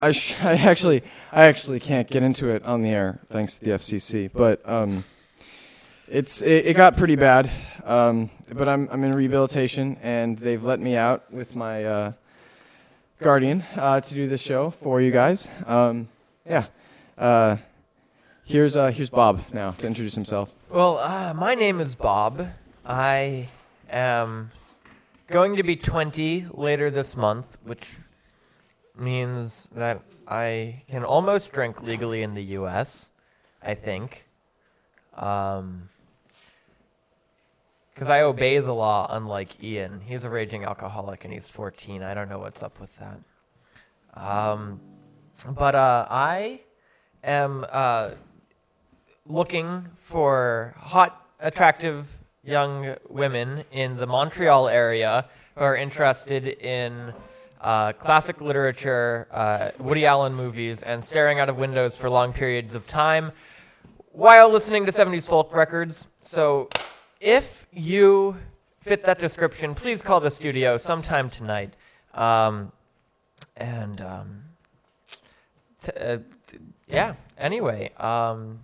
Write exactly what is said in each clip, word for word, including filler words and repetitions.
I, sh- I actually I actually can't get into it on the air thanks to the F C C, but um, it's it, it got pretty bad. Um, but I'm I'm in rehabilitation, and they've let me out with my uh, guardian uh, to do this show for you guys. Um, yeah. Uh, here's uh, here's Bob now to introduce himself. Well, uh, my name is Bob. I am going to be twenty later this month, which means that I can almost drink legally in the U S, I think. Um, because I obey the law, unlike Ian. He's a raging alcoholic, and he's fourteen. I don't know what's up with that. Um, but uh, I am uh, looking for hot, attractive young women in the Montreal area who are interested in uh, classic literature, uh, Woody Allen movies, and staring out of windows for long periods of time while listening to seventies folk records. So if you fit that description, please call the studio sometime tonight. Um, and, um, t- uh, t- yeah, anyway, um,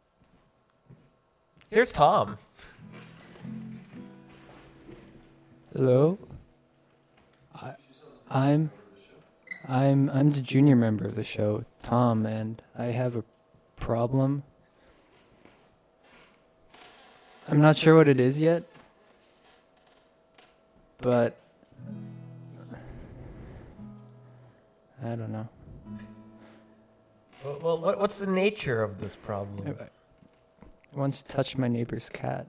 here's Tom. Hello. I, I'm, I'm, I'm the junior member of the show, Tom, and I have a problem. I'm not sure what it is yet, but I don't know. Well, well, what's the nature of this problem? I, I once touched my neighbor's cat.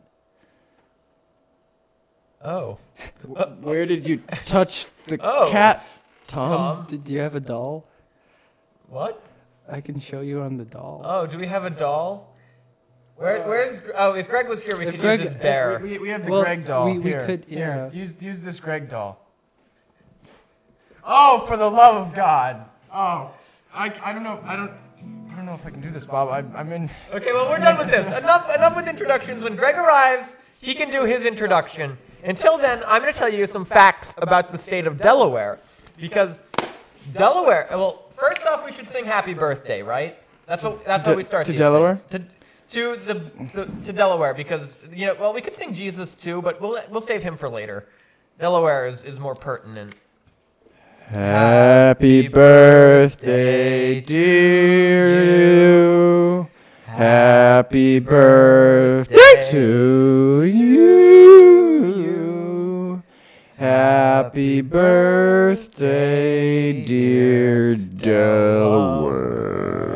Oh. Where did you touch the Oh. cat, Tom? Tom? Did you have a doll? What? I can show you on the doll. Oh, do we have a doll? Where, where's... Oh, if Greg was here, we If could Greg- use his bear. We, we have the Well, Greg doll. we- we here. could- Here, yeah. use use this Greg doll. Oh, for the love of God! Oh, I, I don't know. I don't I don't know if I can do this, Bob. I, I'm in. Okay, well, we're done with this. Enough, enough with introductions. When Greg arrives, he can do his introduction. Until then, I'm going to tell you some facts about the state of Delaware. Because Delaware... Well, first off, we should sing happy birthday, right? That's, a, that's To- how we start to these Delaware? things. To, to the, the to Delaware, because, you know, well, we could sing Jesus too, but we'll we'll save him for later. Delaware is, is more pertinent. Happy birthday, dear you. Happy birthday to you. Happy birthday, dear Delaware.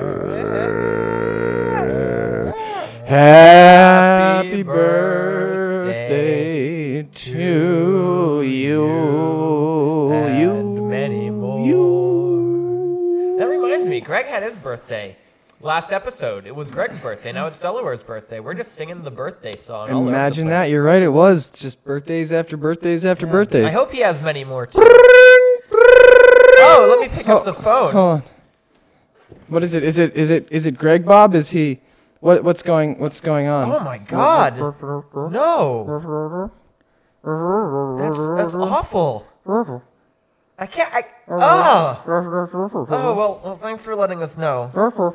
Happy birthday to you. And You. many more. You. That reminds me, Greg had his birthday. Last episode, it was Greg's birthday. Now it's Delaware's birthday. We're just singing the birthday song. all over the Imagine place. that. You're right. It was just birthdays after birthdays after birthdays. I hope he has many more too. Oh, let me pick up the phone. Hold on. What is it? Is it? Is it? Is it Greg Bob? Is he? What? What's going? What's going on? Oh my God! No, that's that's awful. I can't. I, oh. Oh well. Well, thanks for letting us know.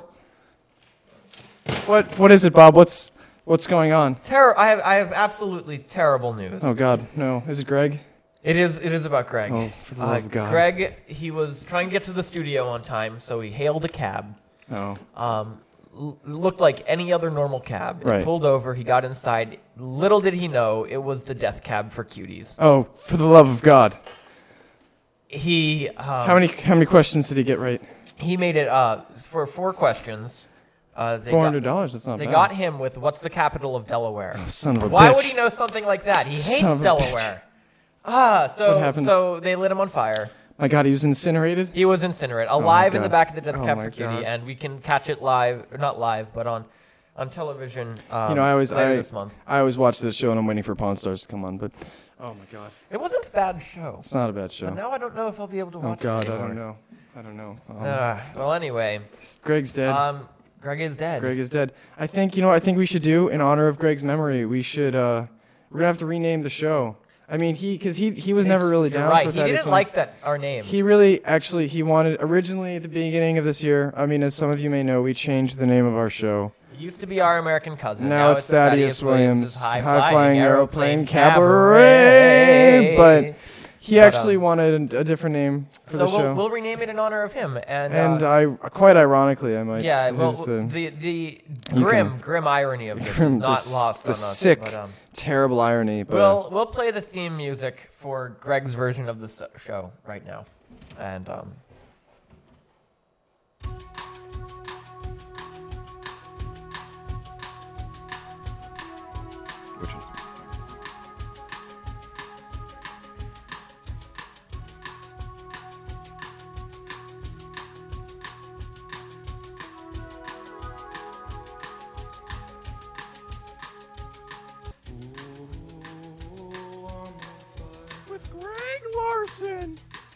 What? What is it, Bob? What's What's going on? Terror. I have. I have absolutely terrible news. Oh God, no. Is it Greg? It is. It is about Greg. Oh, for the Uh, love of God. Greg. He was trying to get to the studio on time, so he hailed a cab. Oh. Um, l- looked like any other normal cab. It Right. pulled over. He got inside. Little did he know it was the death cab for cuties. Oh, for the love of God. He. Um, How many How many questions did he get right? He made it uh, for four questions. Uh, they Four hundred got, dollars. That's not They bad. got him with what's the capital of Delaware? Oh, son of a Why bitch. would he know something like that? He Son hates of a Delaware. Ah, What so happened? so they lit him on fire. My God, he was incinerated. He was incinerated, my alive in the God. back of the death Oh cab my for cutie, God. and we can catch it live, or not live, but on on television. Um, You know, I always later I, this month. I always watch this show and I'm waiting for Pawn Stars to come on, but oh my God, It wasn't a bad show, it's not a bad show. but now I don't know if I'll be able to Oh watch God, it I anymore. don't know. I don't know. Um, Uh, well, anyway, Greg's dead. um, Greg is dead. Greg is dead. I think you know. I think we should do in honor of Greg's memory. We should. Uh, we're gonna have to rename the show. I mean, he because he he was It's- never really you're down right. for He Thaddeus didn't Williams. like that our name. He really, actually, he wanted originally at the beginning of this year. I mean, as some of you may know, we changed the name of our show. It used to be Our American Cousin. Now, it's Thaddeus Williams' High High-Flying Aeroplane Aeroplane Cabaret. Cabaret. But he But, actually um, wanted a, a different name for So the we'll, show. we'll rename it in honor of him. And, and uh, I, quite ironically, I might. yeah, s- well, is the the the You grim can- grim irony of this grim- is the not s- lost the on us. sick But, um, terrible irony. But we'll we'll play the theme music for Greg's version of the s- show right now, and um. which is with Greg Larson.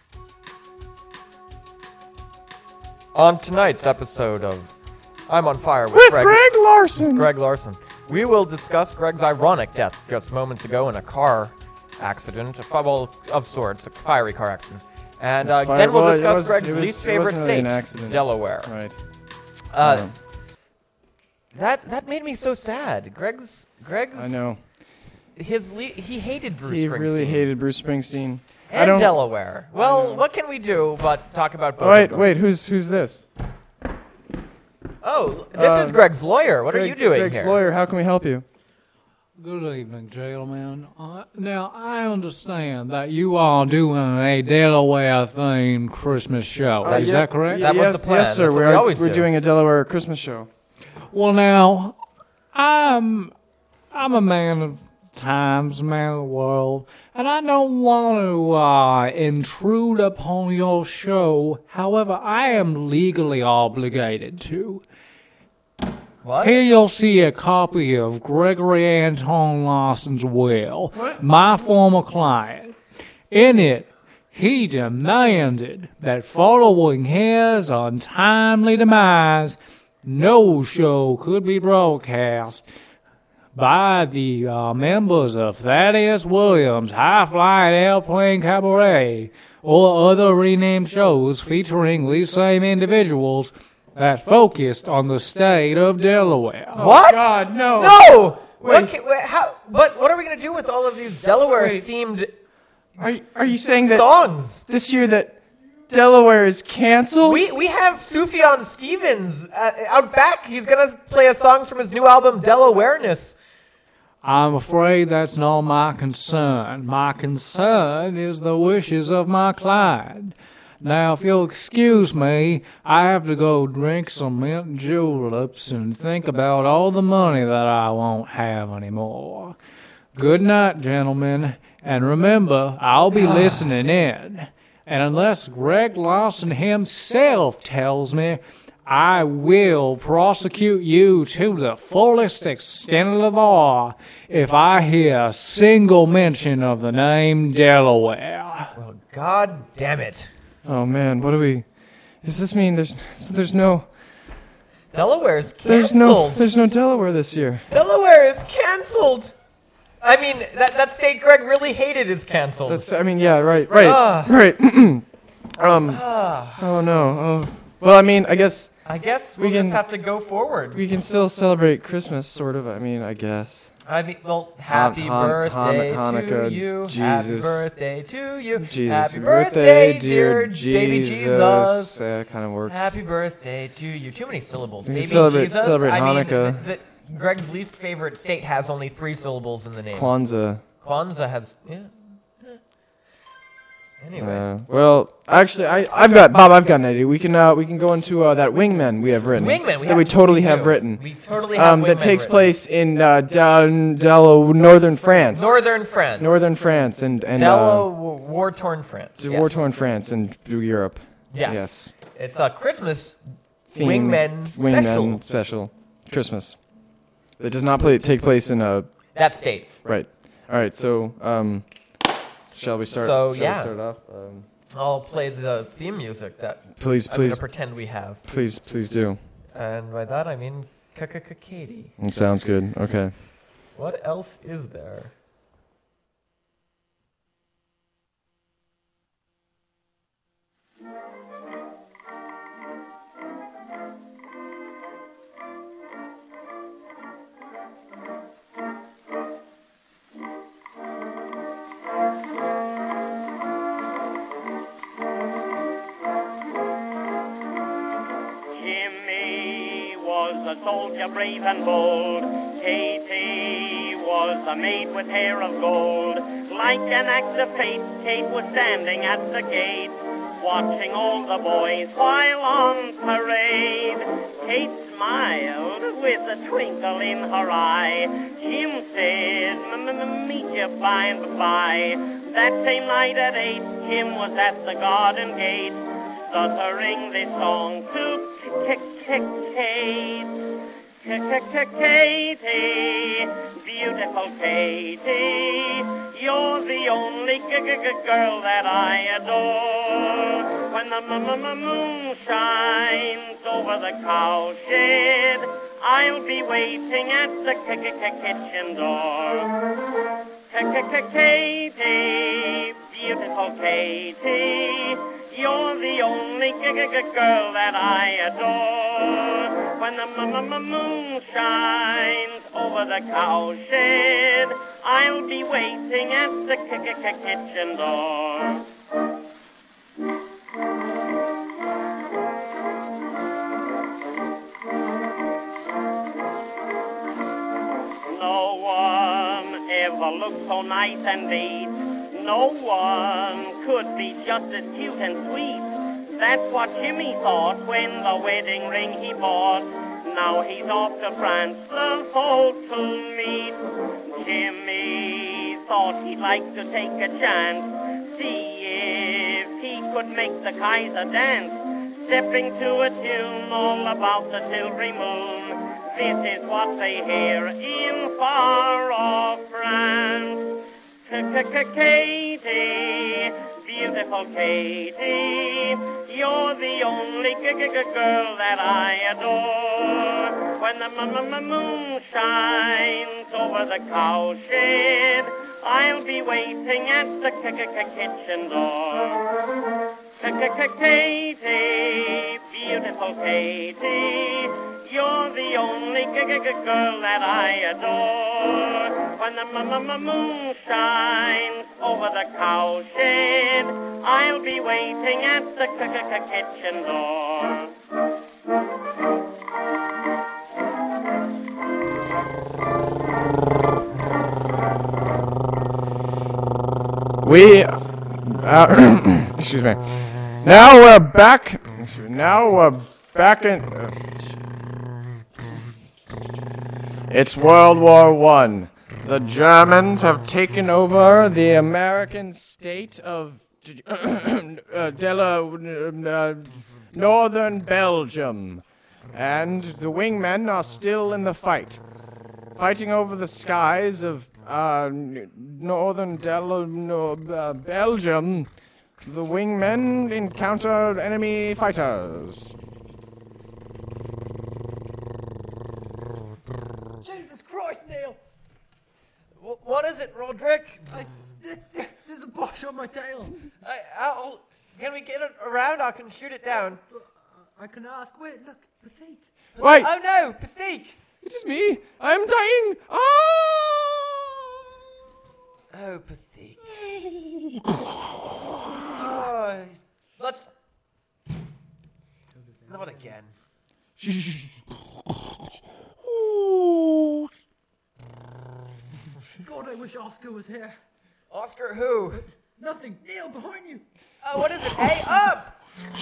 On tonight's episode of I'm on Fire with, With Greg, Greg Larson. Greg Larson, we will discuss Greg's ironic death just moments ago in a car accident, a fi- well, of sorts, a fiery car accident. And uh, It's fire- then we'll well, it discuss was- Greg's it was- least it favorite wasn't really state, an accident. Delaware. Right. Uh, Yeah. that that made me so sad. Greg's Greg's I know. his le- he hated Bruce He Springsteen. really hated Bruce Springsteen. I and don't. Delaware. I Well, know. what can we do but talk about both? Oh, wait, of them? wait. Who's who's this? Oh, this Uh, is Greg's lawyer. What are Greg- you doing Greg's here? lawyer. How can we help you? Good evening, gentlemen. Uh, now, I understand that you are doing a Delaware-themed Christmas show. Uh, Is yeah, that correct? That was yes, the plan. Yes, sir. That's what we we are, always we're do. doing a Delaware Christmas show. Well, now, I'm I'm a man of times, a man of the world, and I don't want to uh, intrude upon your show. However, I am legally obligated to. What? Here you'll see a copy of Gregory Anton Larson's will, my former client. In it, he demanded that following his untimely demise, no show could be broadcast by the uh, members of Thaddeus Williams' High-Flying Airplane Cabaret or other renamed shows featuring these same individuals that focused on the state of Delaware. What? God, no. No! Wait. What, can, wait, how, but what are we going to do with all of these Delaware-themed Are you- are you saying that songs? this year that Delaware is canceled? We we have Sufjan Stevens uh, out back. He's going to play us songs from his new album, Delawareness. I'm afraid that's not my concern. My concern is the wishes of my client. Now, if you'll excuse me, I have to go drink some mint juleps and think about all the money that I won't have anymore. Good night, gentlemen, and remember, I'll be listening in. And unless Greg Larson himself tells me, I will prosecute you to the fullest extent of the law if I hear a single mention of the name Delaware. Well, God damn it. Oh man, what do we? Does this mean there's so there's no Delaware's canceled. there's no there's no Delaware this year? Delaware is canceled. I mean, that, that state Greg really hated is canceled. That's I mean yeah right right Ah. right. um. Oh no. Oh. Well, I mean, I guess I guess we we'll can- just have to go forward. we can still celebrate Christmas, sort of. I mean, I guess. I mean, well, happy Han- birthday Han- Hanukkah, to you. Happy Jesus. birthday to you. Jesus, Happy birthday, dear Jesus. baby Jesus. Uh, kind of works. Happy birthday to you. Too many syllables. We can Baby celebrate- Jesus. celebrate I mean, Hanukkah. the, the, Greg's least favorite state has only three syllables in the name. Kwanzaa. Kwanzaa has, yeah. yeah. Anyway. Uh, well, actually, I I've got Bob. I've got an idea. We can uh, we can go into uh, that Wingmen we have written. Wingmen, we that have, we totally we have do. written. We totally have Um, that Wingmen takes written. place in uh, down Delo, northern France. Northern France. Northern France and and Dello, uh, war-torn France. to yes. war-torn France and through Europe. Yes. Yes. It's a Christmas Theme- Wingmen Wingmen special. special. Christmas. It does not play, take place in a That state. right. All right. So um, shall we start? So, shall yeah. we start off? Um, I'll play the theme music that please, I'm going to please, pretend we have. please, please do. And by that I mean Katie. It sounds good. Okay. What else is there? was a soldier brave and bold. Katie was a maid with hair of gold. Like an act of fate, Kate was standing at the gate, watching all the boys while on parade. Kate smiled with a twinkle in her eye. Jim said, "M-m-m-meet you by and by." That same night at eight, Jim was at the garden gate, stuttering this song to Kate. Katie, beautiful Katie, you're the only girl that I adore. When the moon shines over the cowshed, I'll be waiting at the kitchen door. Katie, beautiful Katie, you're the only girl that I adore. When the moon shines over the cowshed, I'll be waiting at the kitchen door. No one ever looked so nice and neat. No one could be just as cute and sweet. That's what Jimmy thought when the wedding ring he bought. Now he's off to France, the folk to meet. Jimmy thought he'd like to take a chance, see if he could make the Kaiser dance, stepping to a tune all about the silvery moon. This is what they hear in far-off France. Katie, beautiful Katie, you're the only girl that I adore. When the moon shines over the cowshed, I'll be waiting at the kitchen door. Katie, beautiful Katie, you're the only girl that I adore. When the moon shines over the cowshed, I'll be waiting at the kitchen door. We, uh, excuse me. Now we're back. Now we're back in. Uh, it's World War One. The Germans have taken over the American state of uh, Dela, uh, northern Belgium, and the wingmen are still in the fight, fighting over the skies of uh, northern Dela, no, uh, Belgium. The wingmen encounter enemy fighters. Jesus Christ, Neil! W- what is it, Roderick? I, there's a Bosch on my tail. I, I'll, can we get it around? I can shoot it down. I can ask. Wait, look, Patheek. Wait! Oh no, Patheek! It is me! I am dying! Ah! Oh, Patheek. Oh, let's... Not again. God, I wish Oscar was here. Oscar who? Nothing. Neil, behind you. Oh, what is it? Hey, up!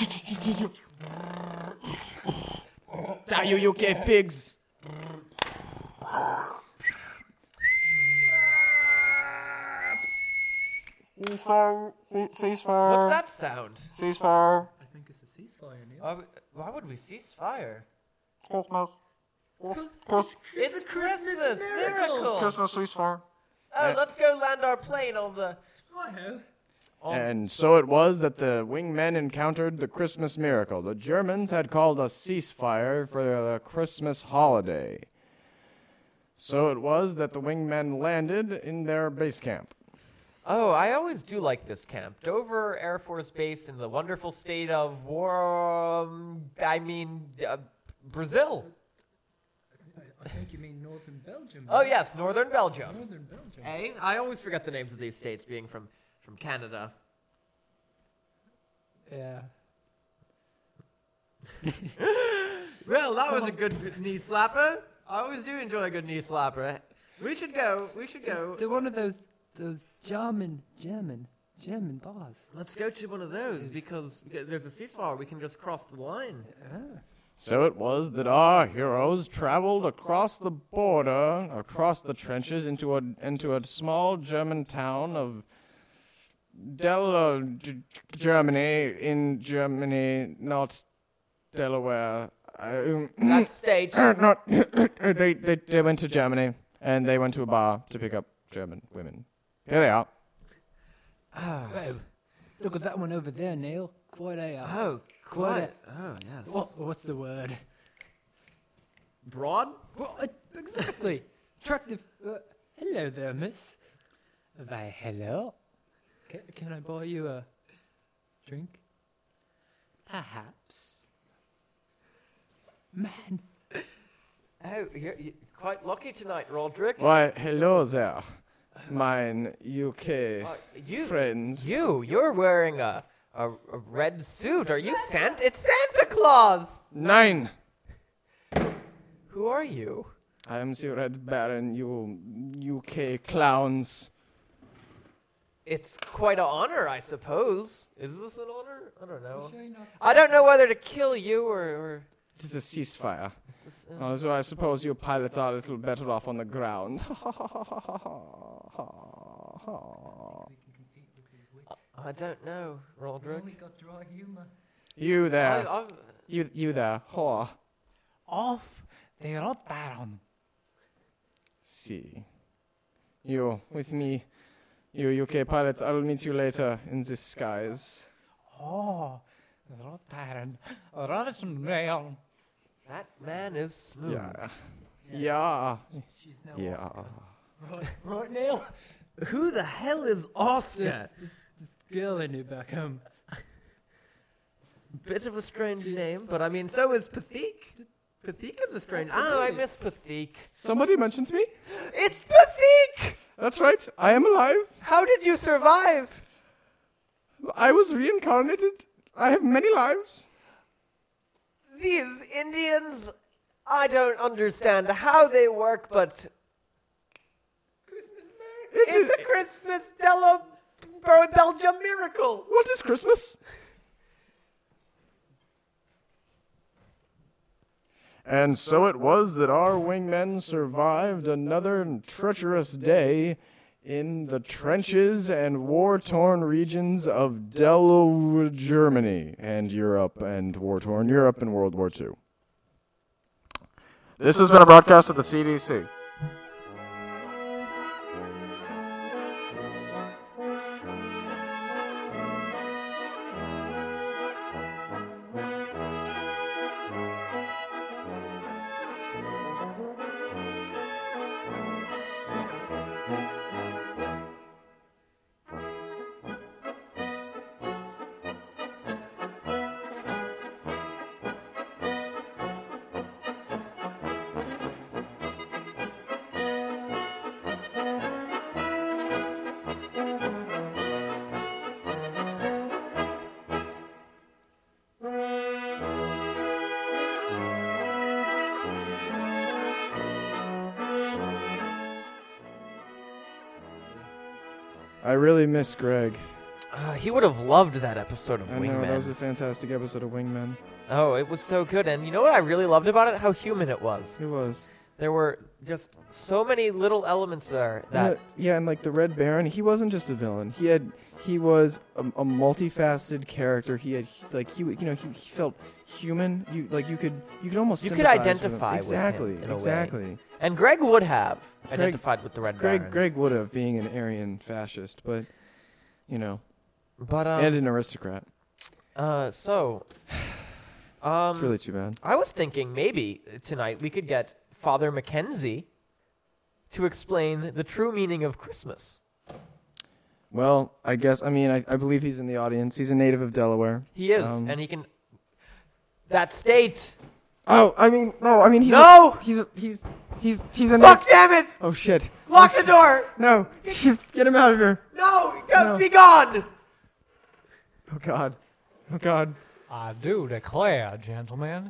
Die, you U K pigs! Ceasefire, ceasefire. What's that sound? Ceasefire. I think it's a ceasefire, Neil. Why, why would we cease fire? Christmas. Because Chris- it's, it's, a Christmas, miracle. Christmas ceasefire. Oh, Uh, let's go land our plane on the... Righto. On And so it was that the wingmen encountered the Christmas miracle. The Germans had called a ceasefire for the Christmas holiday. So it was that the wingmen landed in their base camp. Oh, I always do like this camp. Dover Air Force Base in the wonderful state of war... Um, I mean, uh, Brazil. I, I think you mean northern Belgium. Oh, yes, northern Belgium. Northern Belgium. Hey, I always forget the names of these states being from, from Canada. Yeah. Well, that was a good knee slapper. I always do enjoy a good knee slapper. We should go. We should go. They're one of those those German German German bars. Let's go to one of those because there's a ceasefire. We can just cross the line. Ah. So it was that our heroes traveled across the border, across the trenches, into a into a small German town of Del uh, G- Germany in Germany, not Delaware. Um, That state. not they, they they went to Germany and they went to a bar to pick up German women. Here they are. Whoa. Look at that one over there, Neil. Quite a. Uh, Oh, quite quite. a. Oh, yes. What, what's the word? Broad? Well, uh, exactly. Attractive. Uh, hello there, miss. Why, hello. Can, can I buy you a drink? Perhaps. Man. Oh, you're, you're quite lucky tonight, Roderick. Why, hello there, mine U K Uh, you, friends. you, you're wearing a, a, a red suit. Are you Santa? It's Santa Claus. Nine. Who are you? I am the Red Baron, you U K clowns. It's quite an honor, I suppose. Is this an honor? I don't know. I don't know whether to kill you or. or This is a ceasefire. just, uh, Oh, so I suppose you pilots are a little better off on the ground. I don't know, Roderick. got dry humor. You I, there, I'm, you you there, whore. Off the Red Baron. See, you with me, you U K pilots. I will meet you later in the skies. Oh, the Red Baron. Robinson Mail. that man is smooth. Yeah, yeah, She's now yeah. Oscar. Right, right, Neil? Who the hell is Oscar? This, this girl I knew back home. Bit of a strange name, but I mean, so is Pathique. Pathique is a strange. Oh, I Absolutely. miss Pathique. Somebody mentions me. It's Pathique! That's right. I am alive. How did you survive? I was reincarnated. I have many lives. These Indians, I don't understand how they work, but It it's is- a Christmas Della Bel- Belgium miracle. What is Christmas? And so it was that our wingmen survived another treacherous day in the trenches and war-torn regions of Delaware, Germany, and Europe, and war-torn Europe in World War Two. This has been a broadcast of the C D C. I really miss Greg. Uh, he would have loved that episode of I know, that was Wingman. a fantastic episode of Wingmen. Oh, it was so good. And you know what I really loved about it? How human it was. It was. There were just so many little elements there that. Uh, yeah, and like the Red Baron, he wasn't just a villain. He had, he was a, a multifaceted character. He had, like, he, you know, he, he felt human. You like, you could, you could almost You could sympathize with him. identify with him exactly, in a way. exactly. And Greg would have Greg- identified with the Red Greg, Baron. Greg would have, being an Aryan fascist, but, you know, But, um, and an aristocrat. uh, so. Um, It's really too bad. I was thinking maybe tonight we could get Father Mackenzie to explain the true meaning of Christmas. Well, I guess, I mean, I, I believe he's in the audience. He's a native of Delaware. He is, Um, and he can. That state. Oh, I mean, no, I mean, he's No! a, he's a, he's, he's, he's a Fuck, damn it! Oh, shit. Lock Oh, the door! No, get him out of here. No! Go, No. Be gone! Oh, God. Oh, God. I do declare, gentlemen,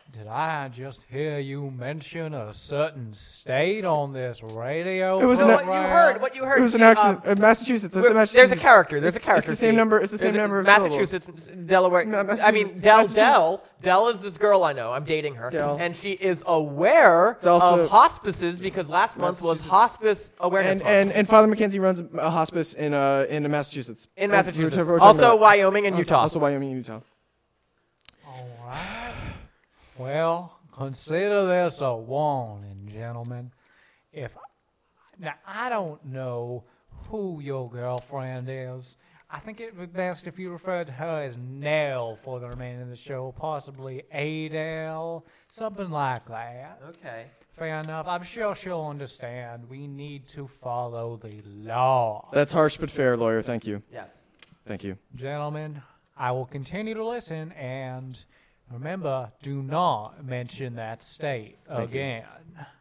Did I just hear you mention a certain state on this radio It was an- Well, program? what you heard, what you heard. It was an see, accident. um, Uh, Massachusetts. It's a Wait, Massachusetts. There's a character. There's a character. It's the same see. number. It's the same There's a- number of syllables. Massachusetts, Delaware. Ma- I Massachusetts- mean, Dell Massachusetts- Dell. Dell is this girl I know. I'm dating her, Dell. and she is aware It's also- of hospices because last month was Massachusetts. Hospice Awareness And, Month and and Father Mackenzie runs a hospice in uh in Massachusetts. in Uh, Massachusetts. we're- we're talking Also, about- Wyoming and also- Utah. Also Wyoming and Utah. All right. Well, consider this a warning, gentlemen. If now I don't know who your girlfriend is. I think it would be best if you referred to her as Nell for the remainder of the show, possibly Adele, something like that. Okay. Fair enough. I'm sure she'll understand. We need to follow the law. That's harsh but fair, lawyer. Thank you. Yes. Thank you. Gentlemen, I will continue to listen, and remember, do not mention that state Thank you. again.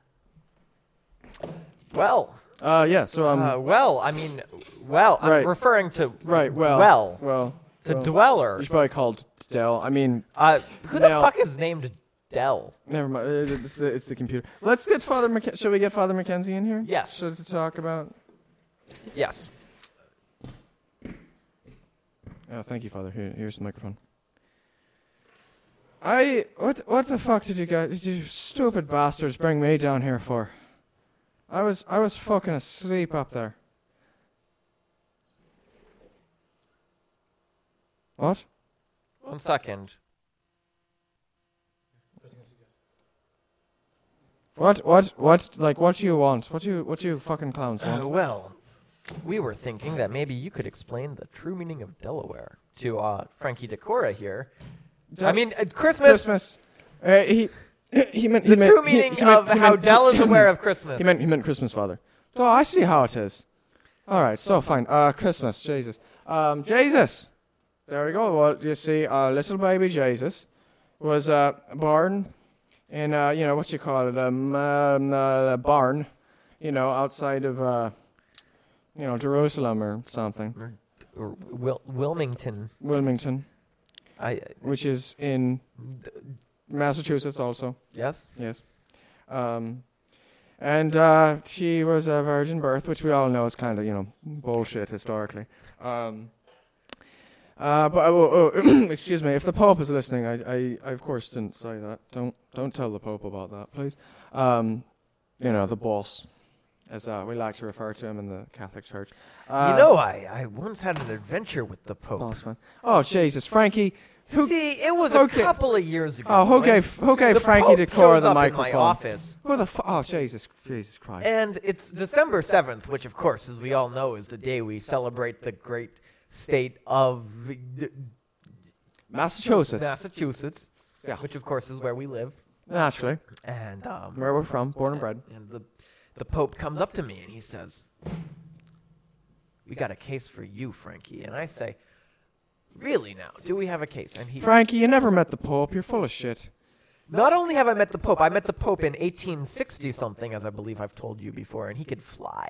Well. Uh, yeah. So um, uh, well, I mean, well, I'm Right. referring to right. Well. well, Well. to well, dweller. You should probably call it Dell. I mean, Uh, who Now- the fuck is named Dell? never mind. Uh, It's the, it's the computer. Let's get Father. Mac- Shall we get Father Mackenzie in here? Yes. So to talk about. Yes. Oh, thank you, Father. Here, here's the microphone. I what what the fuck did you guys, did you stupid bastards, bring me down here for? I was I was fucking asleep up there. What? One second. What what what like what do you want? What do you what do you fucking clowns Uh, want? well, we were thinking that maybe you could explain the true meaning of Delaware to uh, Frankie Decora here. I mean, uh, Christmas. Christmas. Uh, he he meant he The meant true he- meaning he meant- of he how meant- Dell is aware of Christmas. He meant he meant Christmas, Father. Oh, I see how it is. All right, so fine. Uh, Christmas, Jesus. Um, Jesus. There we go. Well, you see, uh, little baby Jesus was uh, born in uh, you know what you call it, um, um, uh, a barn, you know, outside of uh, you know Jerusalem or something, Or Wil- Wilmington. Wilmington, I which is in Massachusetts also. yes. Yes. Um, and uh, she was a virgin birth, which we all know is kind of, you know, bullshit historically. Um, uh, but oh, oh, excuse me, if the Pope is listening, I, I, I of course didn't say that. Don't, don't tell the Pope about that, please. Um, you know, the boss, as uh, we like to refer to him in the Catholic Church. Uh, you know, I, I once had an adventure with the Pope. boss man. Oh Jesus, Frankie. Who, See, it was who a ga- couple of years ago. oh, who when gave who gave the Frankie Pope Decora shows the up microphone? in my office. Who the fu- oh Jesus, Jesus Christ. And it's December seventh, which, of course, as we all know, is the day we celebrate the great state of d- Massachusetts. Massachusetts, Yeah. which, of course, is where we live. Naturally. And um, Where we're from, born and bred. and the the Pope comes up to me and he says, "We got a case for you, Frankie." And I say, "Really now? Do we have a case?" And he, Frankie, you never met the Pope. You're full of shit. not only have I met the Pope, I met the Pope in eighteen sixty something, as I believe I've told you before, and he could fly.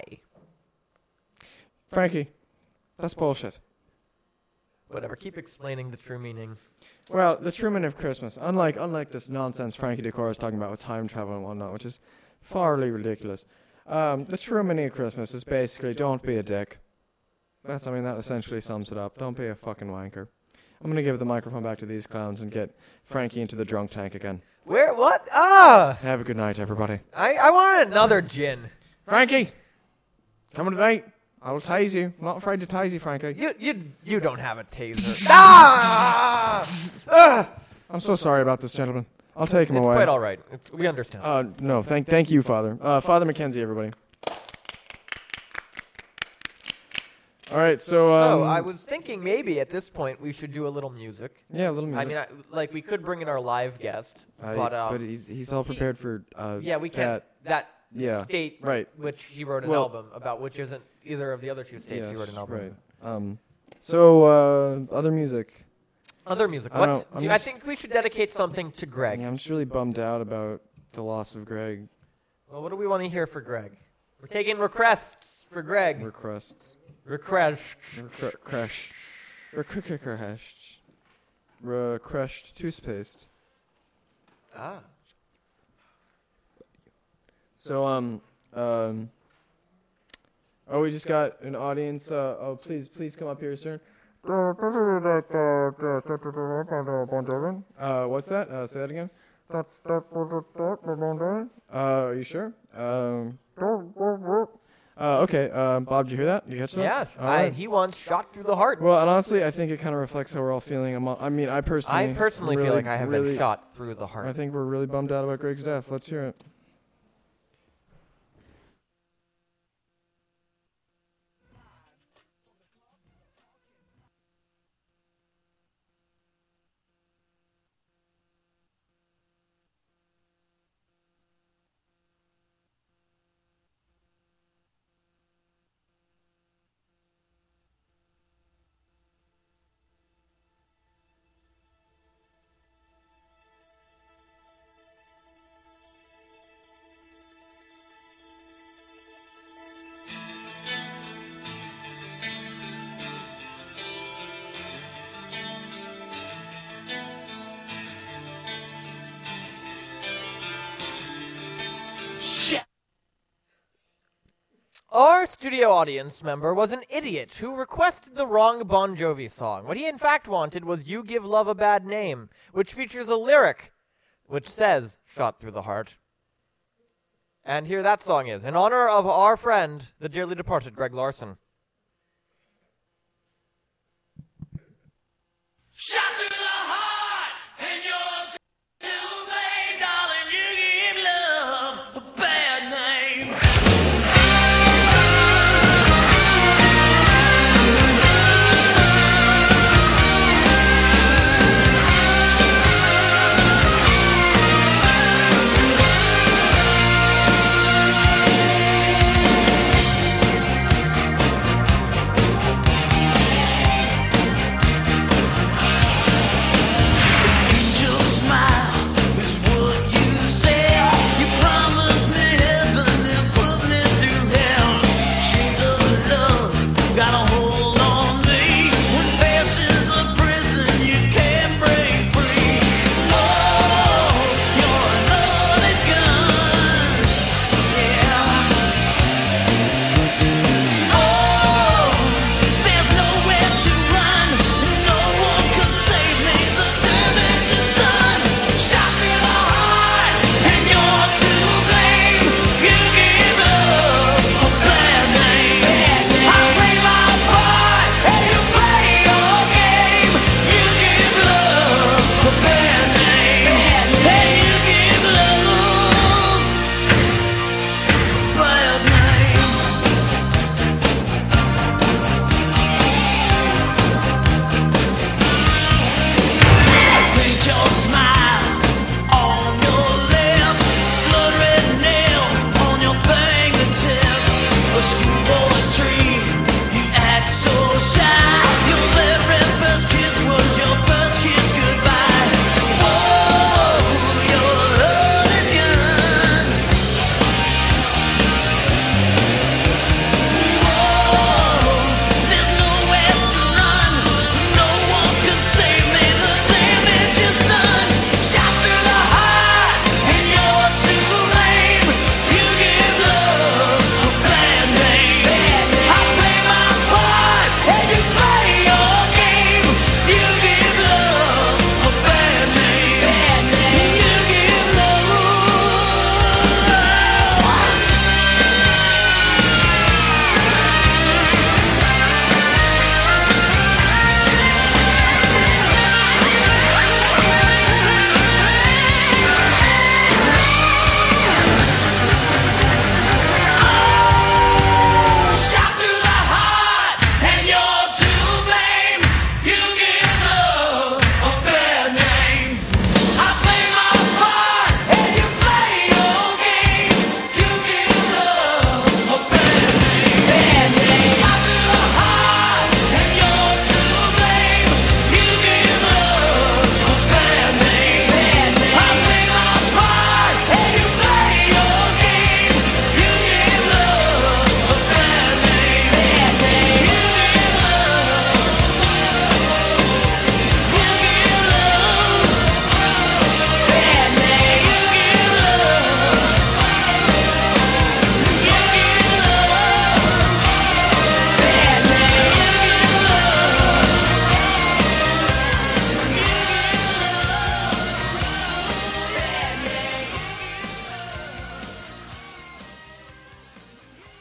Frankie, that's bullshit. Whatever. Keep explaining the true meaning. Well, the true meaning of Christmas, unlike unlike this nonsense Frankie Decora is talking about with time travel and whatnot, which is farly ridiculous. Um, the true meaning of Christmas is basically don't be a dick. That's I mean that essentially sums it up. Don't be a fucking wanker. I'm gonna give the microphone back to these clowns and get Frankie into the drunk tank again. Where? What? Ah! Have a good night, everybody. I, I want another gin. Frankie, coming tonight. I will tase you. I'm not afraid to tase you, Frankie. You you you don't have a taser. ah! Ah! I'm so sorry about this, gentlemen. I'll take him It's away. quite all right. It's, we understand. Uh, no, thank thank you, Father. Uh, Father Mackenzie, everybody. All right, so um, so I was thinking maybe at this point we should do a little music. yeah, a little music. I mean, I, like we could bring in our live guest, I- but um, but he's he's all he- prepared for uh, yeah, we can't. that. That Yeah, state, right. which he wrote an Well- album about, which isn't either of the other two states Yes, he wrote an album. right. Um, so uh, other music. Other music. I What? don't know, I'm do you- I just- think we should dedicate something to Greg. Yeah, I'm just really bummed out about the loss of Greg. Well, what do we want to hear for Greg? We're taking requests for Greg. Requests. Requests. Recr- Crash. Recrushed. Recrushed toothpaste. Ah. So, um, um, oh, we just got an audience. Uh, oh, please, please come up here, sir. Uh, what's that? Uh, say that again. Uh, are you sure? Um, uh, okay, um, Bob, did you hear that? Did you catch that? Yeah, All I, right. he wants shot through the heart. Well, and honestly, I think it kind of reflects how we're all feeling. I'm, I mean, I personally, I personally really, feel like I have really, been shot through the heart. I think we're really bummed out about Greg's death. Let's hear it. Our studio audience member was an idiot who requested the wrong Bon Jovi song. What he in fact wanted was You Give Love a Bad Name, which features a lyric which says, shot through the heart. And here that song is, in honor of our friend, the dearly departed Greg Larson. Shot through the heart, and you're too late, darling. You give love a bad name.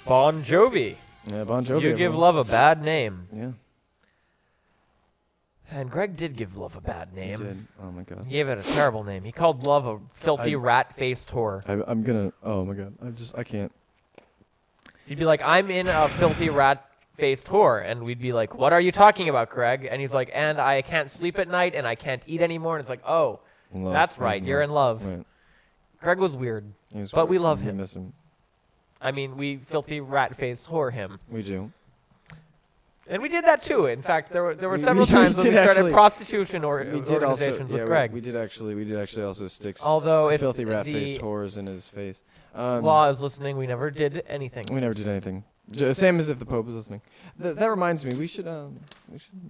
Bon Jovi. Yeah, Bon Jovi. You give everyone. love a bad name. Yeah, And Greg did give love a bad he name. did. Oh my god. He gave it a terrible name. He called love a filthy I- rat-faced whore. I, I'm gonna. Oh my god. I'm just. I can't. He'd be like, I'm in a filthy rat-faced whore. And we'd be like, what are you talking about, Greg? And he's like, and I can't sleep at night and I can't eat anymore. And it's like, oh, Love. that's I right. was You're in love. Right. Greg was weird. He was But we weird. love We him. miss him. I mean, we filthy rat-faced whore him. We do. And we did that too. In fact, there were there were We- several we times when did we started actually- prostitution or We did also. organizations Yeah, with we- Greg. We, did actually. We did actually also stick. s- Although if filthy rat-faced the- whores in his face. Um, While I was listening, we never did anything. we never did anything. J- same as if the Pope was listening. Th- that reminds me. We should. Um. We should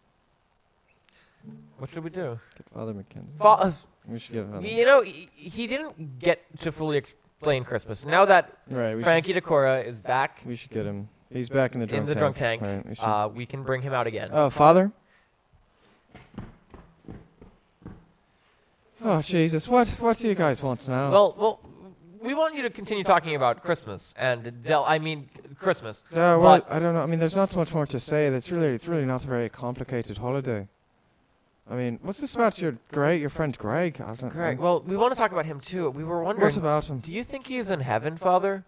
What should we do? get Father McKenzie. Fa- uh, We should get Father. you know, he, he didn't get to fully explain Christmas. Now that Right. We Frankie DeCora is back should. We should get him. He's back in the drunk in the tank. drunk tank, Right. We should. uh, we can bring him out again. Oh, Father? Oh, Jesus. What What do you guys want now? Well, well, we want you to continue talking about Christmas and Del. I mean, Christmas. uh, well, but- I don't know. I mean, there's not much more to say. It's really, it's really not a very complicated holiday. I mean, what's this about your Greg, your friend Greg? I don't Greg. know. Well, we want to talk about him too. We were wondering. What about him? Do you think he's in heaven, Father?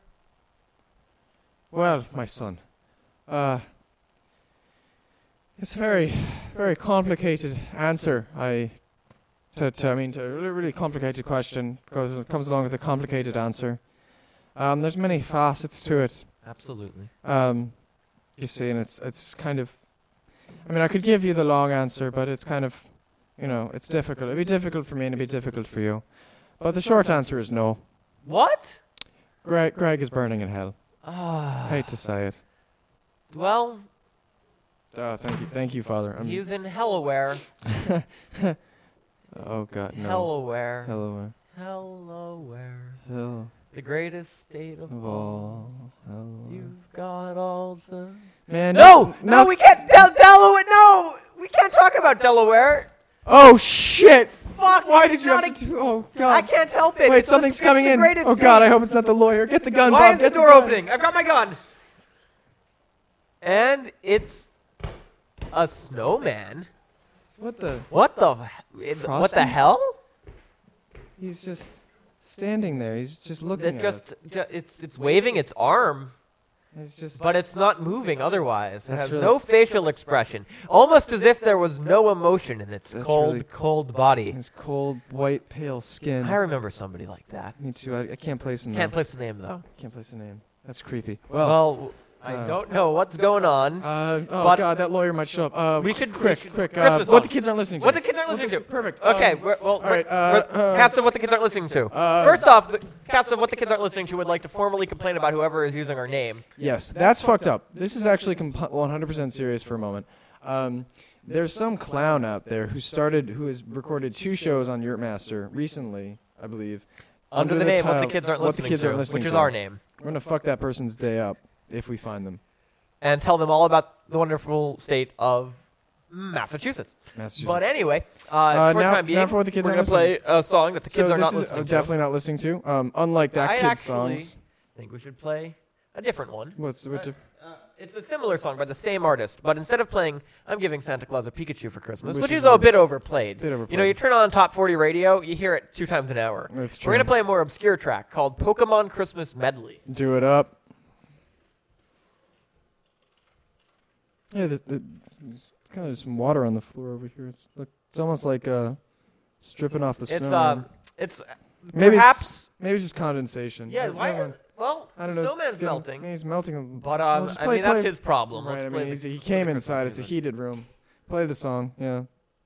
Well, my son, uh, it's a very, very complicated answer. I, to, to I mean, to a really, really complicated question goes comes along with a complicated answer. Um, there's many facets to it. Absolutely. Um, you see, and it's it's kind of. I mean, I could give you the long answer, but it's kind of, you know, it's difficult. It'd be difficult for me, and it'd be difficult for you. But the short answer is no. What? Greg, Greg is burning in hell. Ah. Hate to say it. Well, Oh, thank you, thank you, Father. I'm, he's in Hellaware. oh God, no. Hellaware. Hello, Hellaware. hell The greatest state of of all. all. Hell. You've got all the. Man, No, no, no, we can't. Del- Delaware. No, we can't talk about Delaware. Oh shit! Fuck. Why it's did you not have a- to? Do, oh I God! can't help it. Wait, It's something's the, coming it's in. the greatest Oh state. God! I hope it's not the lawyer. Get the gun, Why Bob. is the Get door gun. opening? I've got my gun. And it's a snowman. What the? What the? What the Frosty? hell? He's just standing there. He's just looking It at just, us. ju- it's it's waving its arm, He's just. but it's not moving otherwise. It That's has really- no facial expression, almost as if there was no emotion in its That's cold, really- cold body. his cold, white, pale skin. I remember somebody like that. Me too. I, I can't place a name. Can't place the name though. Can't place a name. That's creepy. Well, Well, I uh, don't know what's going on. uh, oh but- God, that lawyer might show up. Uh, We should- we quick, should- quick. Uh, Christmas what the songs. kids aren't listening to. What the kids aren't listening to. Perfect. Okay, Um, we're, well, all right, we're- uh, we're- uh, cast of what the kids aren't listening to. Uh, First off, the cast of what the kids aren't listening to would like to formally complain about whoever is using our name. Yes, that's fucked up. This is actually comp- one hundred percent serious for a moment. Um, there's some clown out there who started, who has recorded two shows on Yurtmaster recently, I believe. Under, the, name What the title, Kids Aren't What the Listening Kids to, Aren't Listening which is to. our name. We're gonna fuck that person's day up if we find them. And tell them all about the wonderful state of Massachusetts. Massachusetts. But anyway, uh, Uh, for now- the time being, now for what the kids we're aren't going to play a song that the kids so are this not is listening uh, to. definitely not listening to. Um, unlike that I kid's actually songs. think we should play a different one. What's which? Uh, uh, it's a similar song by the same artist, but instead of playing "I'm Giving Santa Claus a Pikachu for Christmas," Which which, is is a a bit overplayed. bit You know, overplayed. you turn on Top forty radio, you hear it two times an hour. That's We're going to true. play a more obscure track called "Pokemon Christmas Medley." Do it up. Yeah, the, the, there's kind of some water on the floor over here. It's look, it's almost like uh, stripping off the snow. It's um, it's uh, Maybe it's- perhaps maybe it's just condensation. yeah. But Why? never Is, mind. well, I don't know. snowman's it's getting- melting, He's melting. but Well, um, just I play- mean that's play- his problem. Right. Let's I play mean, the- he's, he play the came Christmas inside. It's a music. heated room. Play the song. Yeah.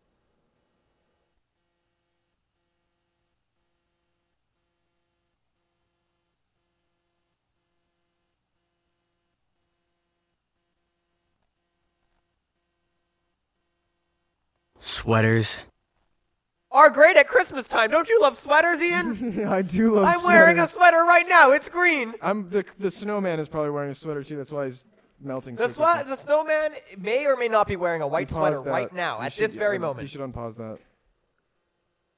Sweaters. Are great at Christmas time. Don't you love sweaters, Ian? I do love. I'm wearing a sweaters. sweater right now. It's green. I'm the the snowman is probably wearing a sweater too. That's why he's melting. The, so swe- quickly. the snowman may or may not be wearing a white You sweater pause that. right now, You at should- this very um, moment. You should unpause that.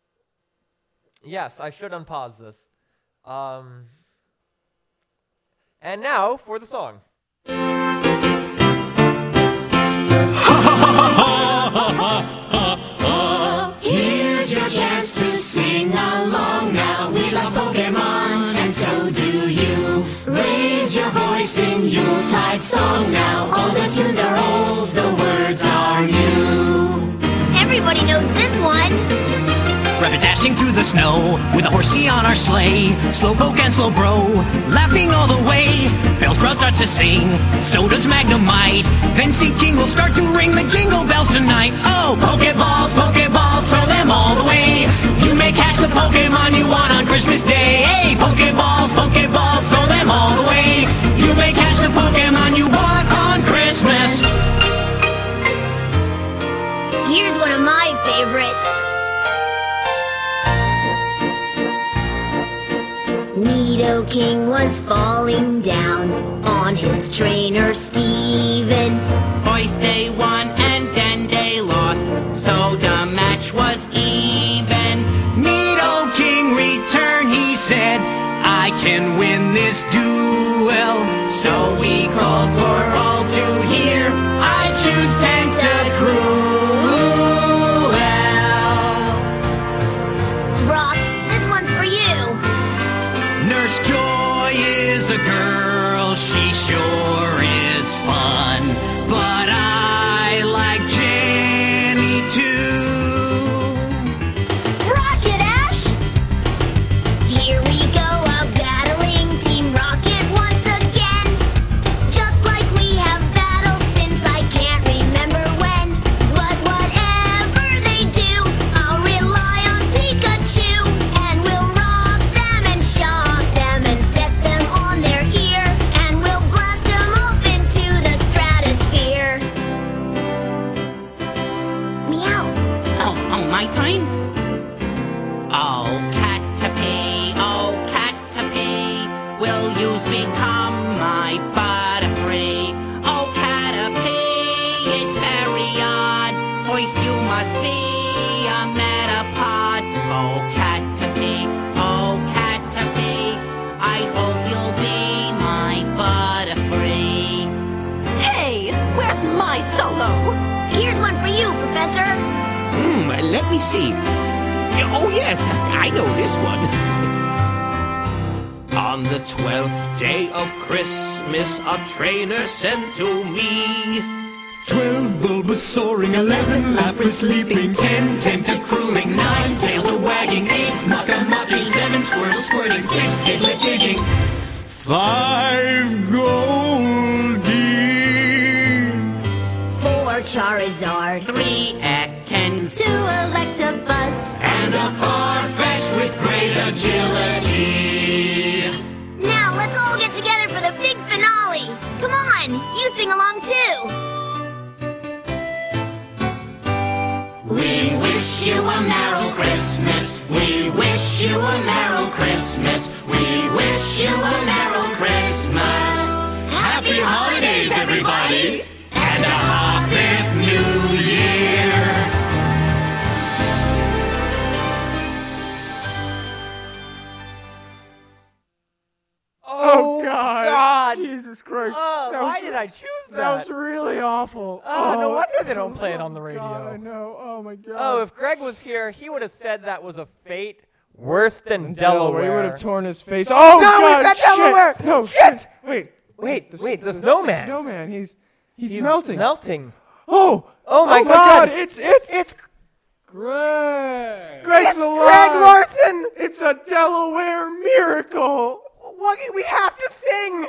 Yes, I should unpause this. Um, And now for the song. Here's your chance to sing along now. We love Pokemon, and so do you. Raise your voice in Yuletide song now. All the tunes are old, the words are new. Everybody knows this one. Rabbit dashing through the snow with a horsey on our sleigh. Slowpoke and Slowbro laughing all the way. Bellsprout starts to sing, so does Magnemite. Then Seed King will start to ring the jingle bells tonight. Oh, Pokeballs, Pokeballs, throw them all the way. You may catch the Pokemon you want on Christmas Day. Hey, Pokeballs, Pokeballs, throw them all the way. You may catch the Pokemon you want on Christmas. Here's one of my favorites. Nidoking was falling down on his trainer Steven. First they won and then they lost, so the match was even. Nidoking returned, he said, I can win this duel. So we called for all to hear, I choose Tentacruel. Brock, this one's for you. Nurse Joy is a girl, she sure is fun, but I like Jenny too. Rocket Ash! Here we go, a battling Team Rocket once again. Just like we have battled since I can't remember when. But whatever they do, I'll rely on Pikachu. And we'll rock them and shock them and set them on their ear. And we'll blast them off into the stratosphere. Meow. Oh, oh, my turn? Oh, Caterpie, oh, Caterpie, will you become my Butterfree? Oh, Caterpie, it's very odd. First you must be a Metapod. Oh, Caterpie, oh, Caterpie, I hope you'll be my Butterfree. Hey, where's my solo? Here's one for you, Professor. Hmm, let me see. Oh, yes, I know this one. On the twelfth day of Christmas, a trainer sent to me twelve Bulbasaur-ing, eleven Lapras leaping, ten Tentacrueling, nine tails a wagging, eight Muckamucking, seven Squirtle squirting, six Diglett digging, five Goldeen, Four Charizard. three Ekans, Two Electabuzz. and a Farfetch'd with great agility. Now let's all get together for the big finale. Come on, you sing along too. We wish you a Merry Christmas. We wish you a Merry Christmas. We wish you a Merry Christmas. Happy holidays, everybody, and a Happy New Year. Oh, God. God. Jesus Christ. Oh, That why was- did I choose that? That was really awful. Oh, no wonder they don't play it on the radio. God, I know. Oh, my God. Oh, if Greg was here, he would have said that was a fate worse than In Delaware. He would have torn his face. Oh, No, God. we said shit. Delaware. No, Shit. shit. Wait. Wait, The, wait, the snowman. Snowman. He's, he's, He's melting. Melting. Oh. Oh, my oh God. God. It's, it's, It's Greg! Greg's it's alive. Greg Larson. It's a Delaware miracle. What? We have to sing.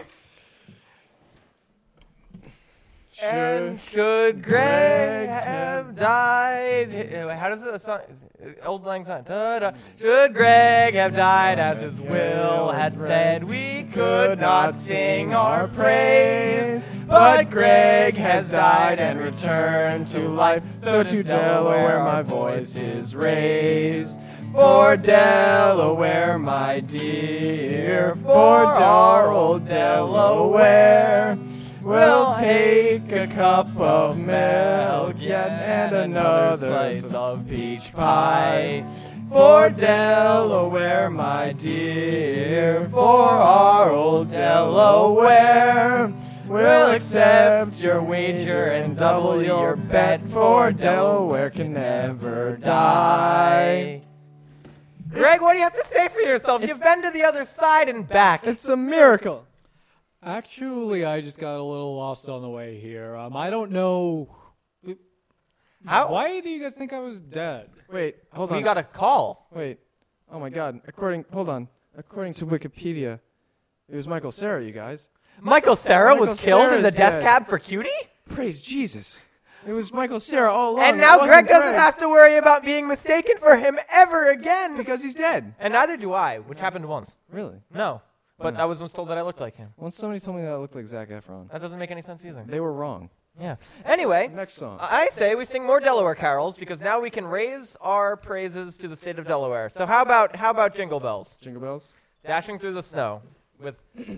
And should Greg have died? How does the song? Old Lang Syne. Da-da. Should Greg have died as his will had said, we could not sing our praise. But Greg has died and returned to life, so to Delaware my voice is raised. For Delaware, my dear, for our old Delaware. We'll take a cup of milk yet and another slice of peach pie. For Delaware, my dear, for our old Delaware. We'll accept your wager and double your bet, for Delaware can never die. Greg, what do you have to say for yourself? You've been to the other side and back. It's a miracle. Actually, I just got a little lost on the way here. Um, I don't know. How? Why do you guys think I was dead? Wait, hold on. We got a call. Wait. Oh my God. According, hold on. According to Wikipedia, it was Michael Cera, you guys. Michael Cera Michael was killed in the Cera's death dead. cab for Cutie? Praise Jesus. It was Michael Cera all along. And It now wasn't Greg doesn't Greg. have to worry about being mistaken for him ever again. Because he's dead. And neither do I, which happened once. Really? No. But Oh. I was once told that I looked like him. Once somebody told me that I looked like Zac Efron. That doesn't make any sense either. They were wrong. Yeah. Anyway, Next song. I say we sing more Delaware carols because now we can raise our praises to the state of Delaware. So how about how about Jingle Bells? Jingle bells? Dashing through the snow with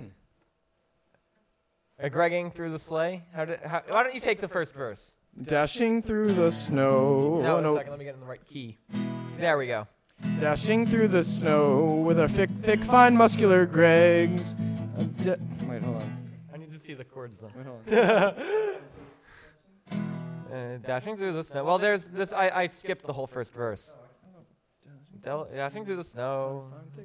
a Gregging through the sleigh. How did, how, why don't you take the first verse? Dashing through the snow. No, Oh, one no. second. Let me get in the right key. There we go. Dashing through the snow with our thick, thick, fine, muscular Gregs. Uh, da- Wait, hold on. I need to see the chords though. Wait, hold on. Uh, dashing through the snow. Well, there's this. I, I skipped the whole first verse. Del- dashing through the snow.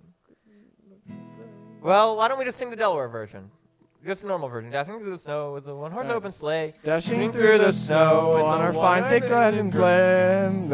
Well, why don't we just sing the Delaware version? Just the normal version. Dashing through the snow with a one-horse open sleigh. Dashing through the snow on our fine, thick, Latin glen.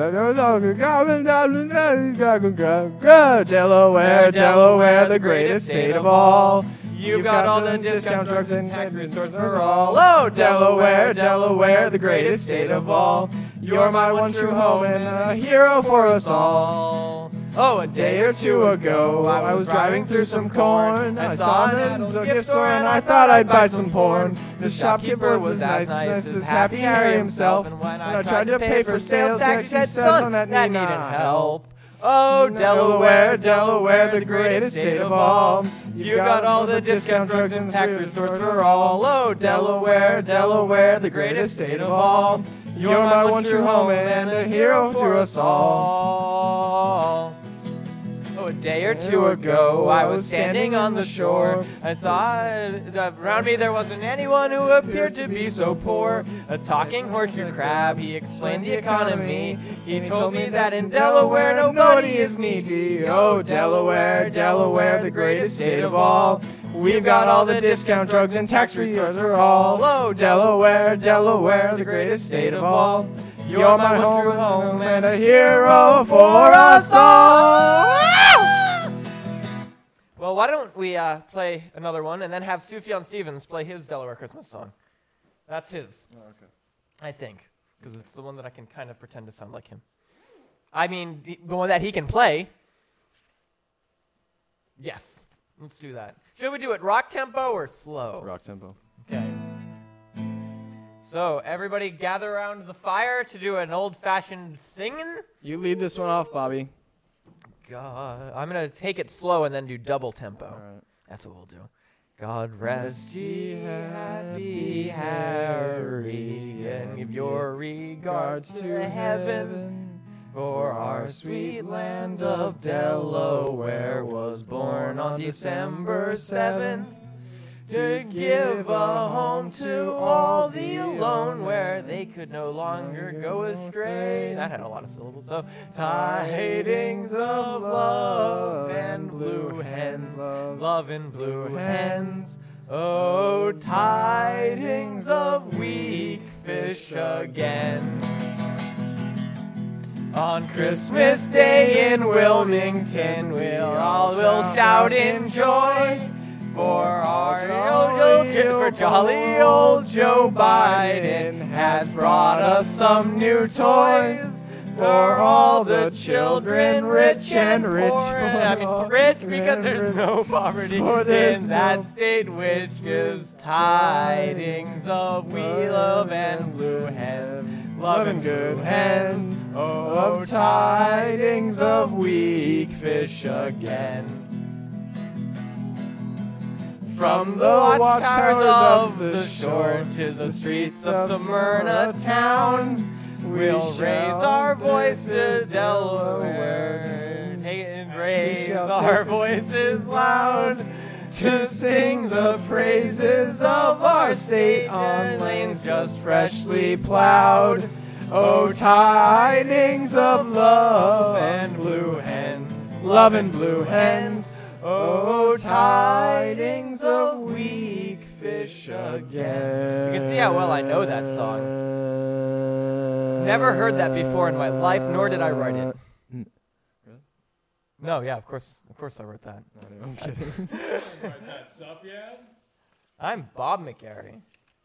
Delaware, Delaware, the greatest state of all. You've got all the discount drugs and tax resorts for all. Oh, Delaware, Delaware, the greatest state of all. You're my one true home and a hero for us all. Oh, a day or two ago, I was driving through some corn. I saw an old gift store and I thought I'd buy some porn. The shopkeeper was nice, nice as Happy Harry himself. And when I tried to pay for sales tax, he says on that that need needed not help. help. Oh, Delaware, Delaware, the greatest state of all. You got all the discount drugs and tax resorts for all. Oh, Delaware, Delaware, the greatest state of all. You're my one true home and a hero to us all. Oh, a day or two ago, I was standing on the shore. I saw uh, around me there wasn't anyone who appeared to be so poor. A talking horseshoe crab, he explained the economy. He told me that in Delaware nobody is needy. Oh, Delaware, Delaware, the greatest state of all. We've got all the discount drugs and tax resorts for all. Oh, Delaware, Delaware, the greatest state of all. You're my home, home and a hero for us all. Well, why don't we uh, play another one and then have Sufjan Stevens play his Delaware Christmas song? That's his. Oh, okay. I think, because it's the one that I can kind of pretend to sound like him. I mean, the the one that he can play. Yes, let's do that. Should we do it rock tempo or slow? Rock tempo. Okay. So, everybody gather around the fire to do an old-fashioned singing. You lead this one off, Bobby. God, I'm going to take it slow and then do double tempo. All right. That's what we'll do. God rest ye happy Harry, and give your regards to heaven. For our sweet land of Delaware was born on December seventh, to give a home to all the alone where they could no longer go astray. That had a lot of syllables. So, tidings of love and blue hens, love and blue hens. Oh, tidings of weak fish again. On Christmas Day in Wilmington, we'll all will shout in joy. For our old, for jolly old Joe Biden has brought us some new toys. For all the children, rich and rich. I mean, rich because there's no poverty in that state, which gives tidings of we love and blue hens. Love and good hens. Oh, tidings of weak fish again. From the watchtowers of the shore to the streets of Smyrna town, we'll raise our voice to Delaware. and raise shall our take- voices loud to sing the praises of our state on lanes just freshly plowed. Oh, tidings of love and blue hens, love and blue hens. Oh, tidings of weak fish again. You can see how well I know that song. Never heard that before in my life, nor did I write it. Really? No, yeah, of course, of course I wrote that. I'm kidding. I'm Bob McGarry.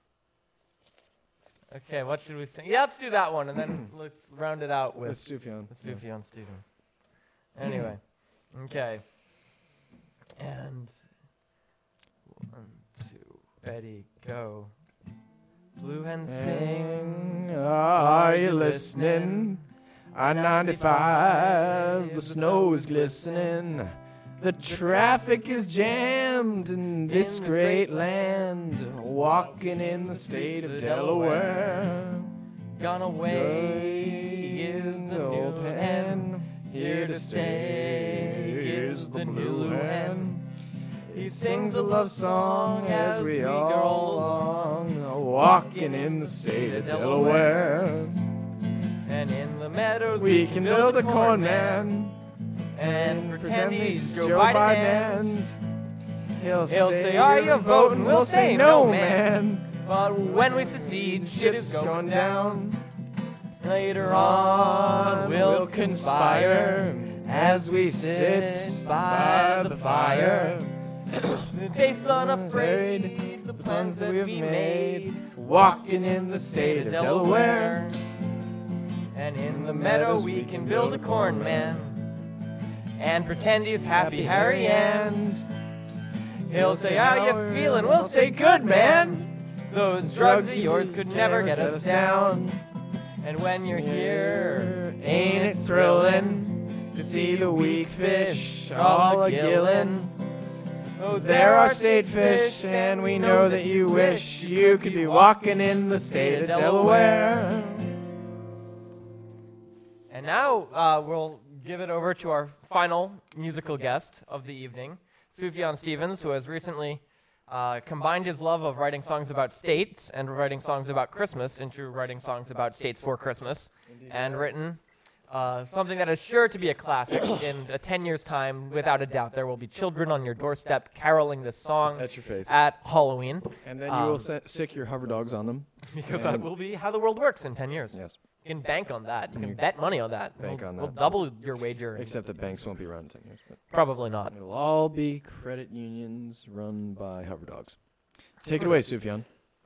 Okay, what should we sing? Yeah, let's do that one, and then let's round it out with With Sufjan. with Sufjan Stevens. Anyway, okay. And one, two, ready, go. Blue hens sing. Are you listening? I ninety-five, the snow is glistening. The traffic is jammed in this great land. Walking in the state of Delaware. Gone away is the old hen. Here to stay is the new hen. He sings a love song as we all go along, walking in the state of Delaware. And in the meadows We can build a corn man and pretend he's Joe Joe Biden. Biden. He'll, He'll say, "Are you voting?" We'll say, "No, man." But when we secede, shit is going down. Later on, we'll conspire as we sit by the fire. Face unafraid, the plans that we made, walking in the state of Delaware. And in the meadow we can build a corn man and pretend he's Happy Harry and he'll say, "How you feeling?" We'll say, "Good, man." Those drugs of yours could never get us down. And when you're here, ain't it thrilling to see the weak fish all a-gillin'? Oh, There are state fish, and we know that you wish you could be walking in the state of Delaware. And now uh, we'll give it over to our final musical guest of the evening, Sufjan Stevens, who has recently uh, combined his love of writing songs about states and writing songs about Christmas into writing songs about states for Christmas, and written uh, something that is sure to be a classic. In a ten years' time, without a doubt, there will be children on your doorstep caroling this song At your face. at Halloween, And then you Um, will se- sick your hover dogs on them. because that will be how the world works in ten years. Yes. You can bank on that. You can You bet money on that. bank we'll, on We'll that. double your wager. in- Except that banks won't be around in ten years. But Probably not. it'll all be credit unions run by hover dogs. Take it away, Sufjan.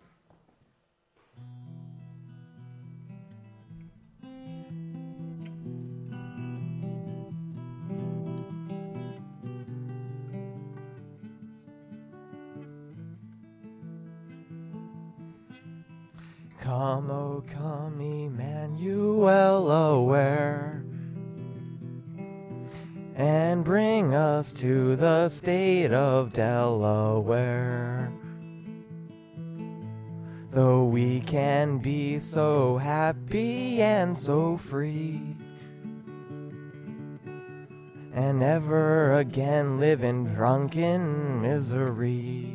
Come, oh come, Emmanuel, aware, and bring us to the state of Delaware. Though we can be so happy and so free, and never again live in drunken misery.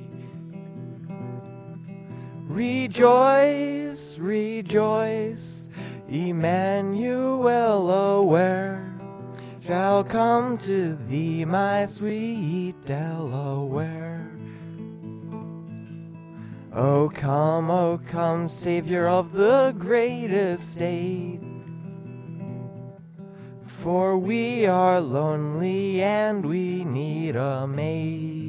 Rejoice, rejoice, Emmanuel aware, shall come to thee, my sweet Delaware. Oh come, oh come, Savior of the great estate, for we are lonely and we need a maid.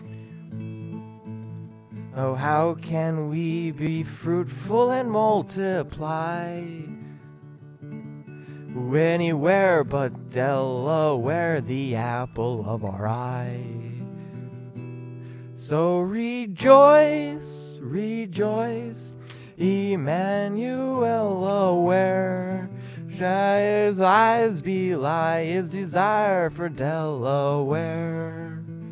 Oh, how can we be fruitful and multiply anywhere but Delaware, the apple of our eye? So rejoice, rejoice, Emmanuel aware, shall his eyes belie his desire for Delaware.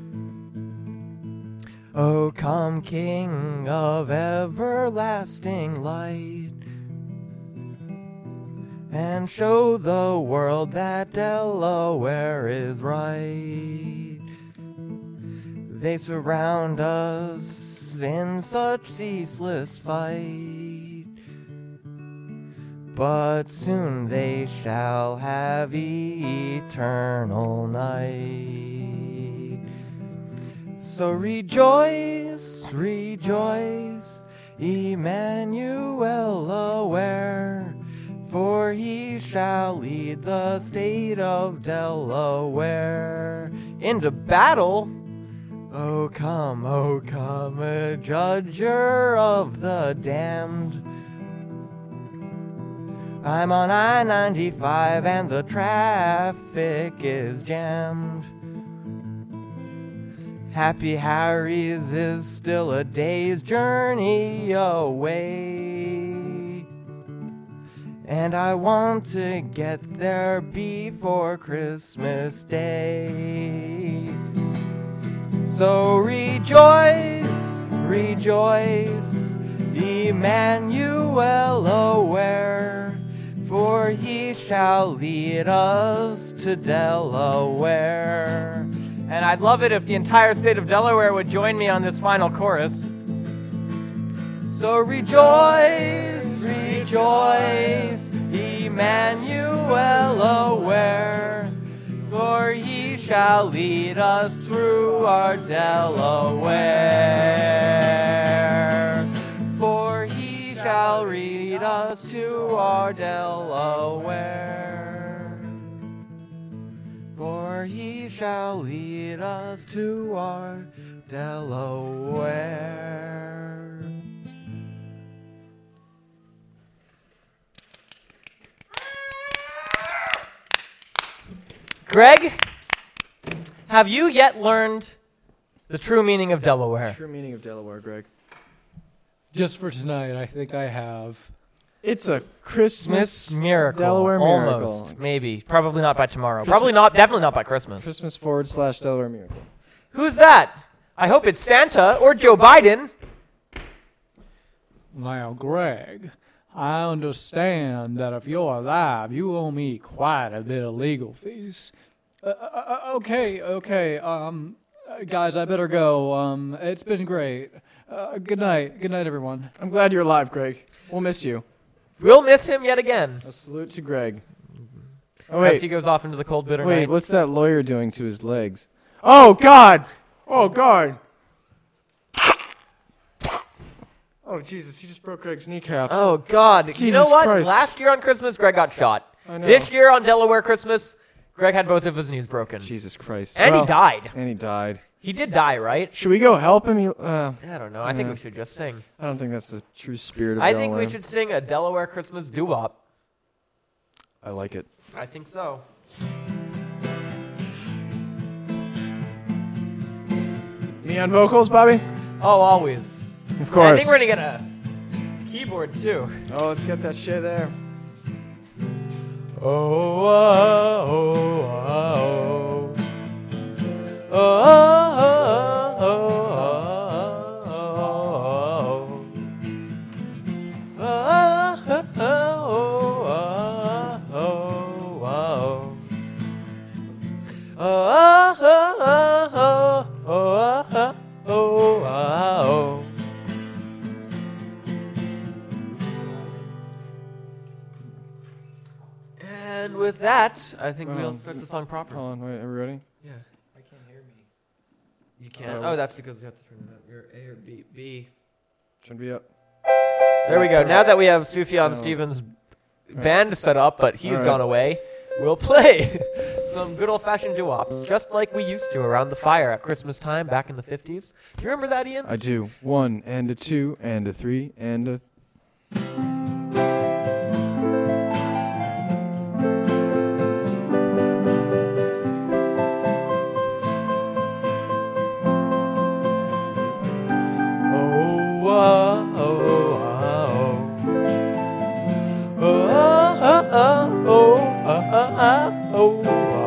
O come, King of everlasting light, and show the world that Delaware is right. They surround us in such ceaseless fight, but soon they shall have eternal night. So rejoice, rejoice, Emmanuel aware, for he shall lead the state of Delaware into battle. Oh come, oh come, a judger of the damned. I'm on I ninety-five and the traffic is jammed. Happy Harry's is still a day's journey away, and I want to get there before Christmas Day. So rejoice, rejoice, Emmanuel aware, for he shall lead us to Delaware. And I'd love it if the entire state of Delaware would join me on this final chorus. So rejoice, rejoice, Emmanuel aware, for he shall lead us through our Delaware. For he shall lead us to our Delaware. For he shall lead us to our Delaware. Greg, have you yet learned the true meaning of Delaware? True meaning of Delaware, Greg. Just for tonight, I think I have. It's a Christmas Christmas miracle. Delaware miracle. Almost. Maybe. Probably not by tomorrow. Christmas- Probably not. Definitely not by Christmas. Christmas forward slash Delaware miracle. Who's that? I hope it's Santa or Joe Biden. Now, Greg, I understand that if you're alive, you owe me quite a bit of legal fees. Uh, uh, uh, okay, okay, um, uh, guys, I better go. Um, it's been great. Uh, good night. Good night, everyone. I'm glad you're alive, Greg. We'll miss you. We'll miss him yet again. A salute to Greg. Oh, As wait. he goes off into the cold, bitter Wait, night. what's that lawyer doing to his legs? Oh, God! Oh, God! Oh, Jesus, he just broke Greg's kneecaps. Oh, God. Jesus you know what? Christ. Last year on Christmas, Greg got shot. I know. This year on Delaware Christmas, Greg had both of his knees broken. Jesus Christ. And Well, he died. And he died. He did die, right? Should we go help him? He, uh, I don't know. I think Yeah. we should just sing. I don't think that's the true spirit of I Delaware. think we should sing a Delaware Christmas doo-wop. I like it. I think so. Me on vocals, Bobby? Oh, always. Of course. I think we're going to get a keyboard, too. Oh, let's get that shit there. Oh, oh, oh, oh, oh, oh, And with that, I think we'll Um, start the song proper. Hold on, wait, are we ready? Yeah. I can't hear me. You can't. Oh. Oh, that's because you have to turn it up. You're A or B. B. Should be up. There we go. Now that we have Sufjan Oh. Stevens' band set up, but he's All right. gone away, we'll play some good old-fashioned doo-wops, just like we used to around the fire at Christmas time back in the fifties. Do you remember that, Ian? I do. One and a two and a three and a. Oh, oh, oh, oh, oh, oh, oh,